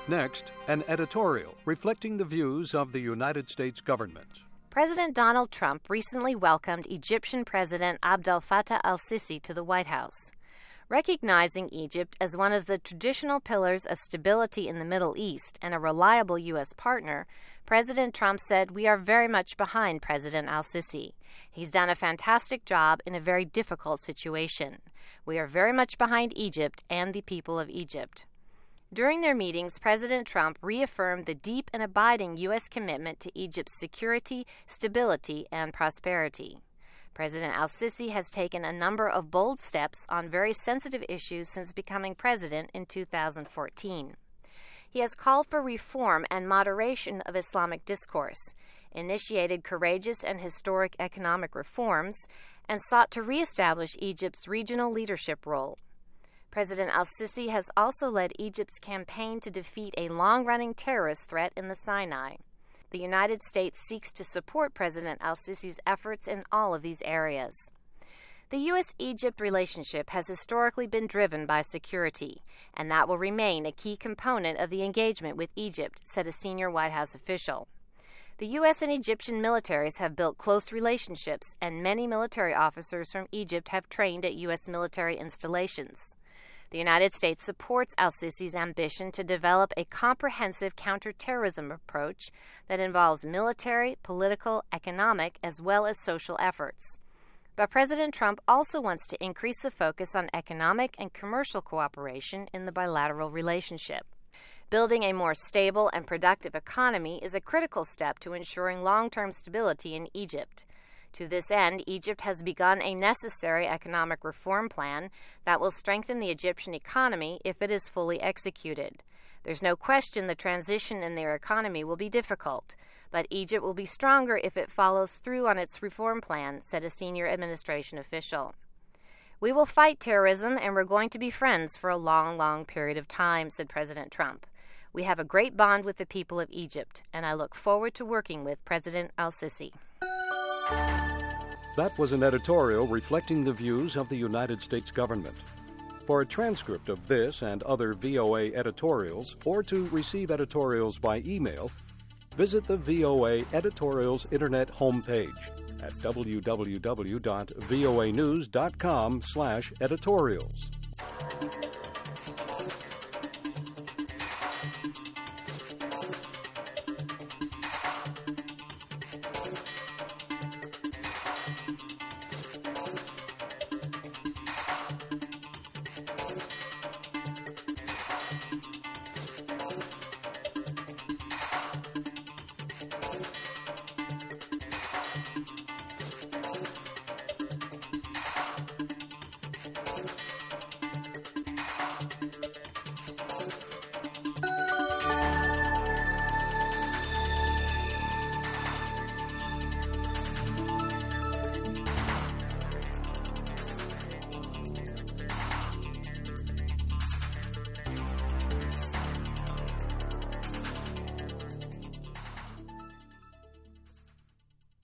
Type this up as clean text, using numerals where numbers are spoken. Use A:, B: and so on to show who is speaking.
A: Next, an editorial reflecting the views of the United States government.
B: President Donald Trump recently welcomed Egyptian President Abdel Fattah al-Sisi to the White House. Recognizing Egypt as one of the traditional pillars of stability in the Middle East and a reliable U.S. partner, President Trump said, "We are very much behind President al-Sisi. He's done a fantastic job in a very difficult situation. We are very much behind Egypt and the people of Egypt." During their meetings, President Trump reaffirmed the deep and abiding U.S. commitment to Egypt's security, stability, and prosperity. President al-Sisi has taken a number of bold steps on very sensitive issues since becoming president in 2014. He has called for reform and moderation of Islamic discourse, initiated courageous and historic economic reforms, and sought to reestablish Egypt's regional leadership role. President al-Sisi has also led Egypt's campaign to defeat a long-running terrorist threat in the Sinai. The United States seeks to support President al-Sisi's efforts in all of these areas. The U.S.-Egypt relationship has historically been driven by security, and that will remain a key component of the engagement with Egypt, said a senior White House official. The U.S. and Egyptian militaries have built close relationships, and many military officers from Egypt have trained at U.S. military installations. The United States supports al-Sisi's ambition to develop a comprehensive counterterrorism approach that involves military, political, economic, as well as social efforts. But President Trump also wants to increase the focus on economic and commercial cooperation in the bilateral relationship. Building a more stable and productive economy is a critical step to ensuring long-term stability in Egypt. To this end, Egypt has begun a necessary economic reform plan that will strengthen the Egyptian economy if it is fully executed. There's no question the transition in their economy will be difficult, but Egypt will be stronger if it follows through on its reform plan, said a senior administration official. "We will fight terrorism, and we're going to be friends for a long, long period of time," said President Trump. "We have a great bond with the people of Egypt, and I look forward to working with President al-Sisi."
A: That was an editorial reflecting the views of the United States government. For a transcript of this and other VOA editorials, or to receive editorials by email, visit the VOA Editorials Internet homepage at www.voanews.com/editorials.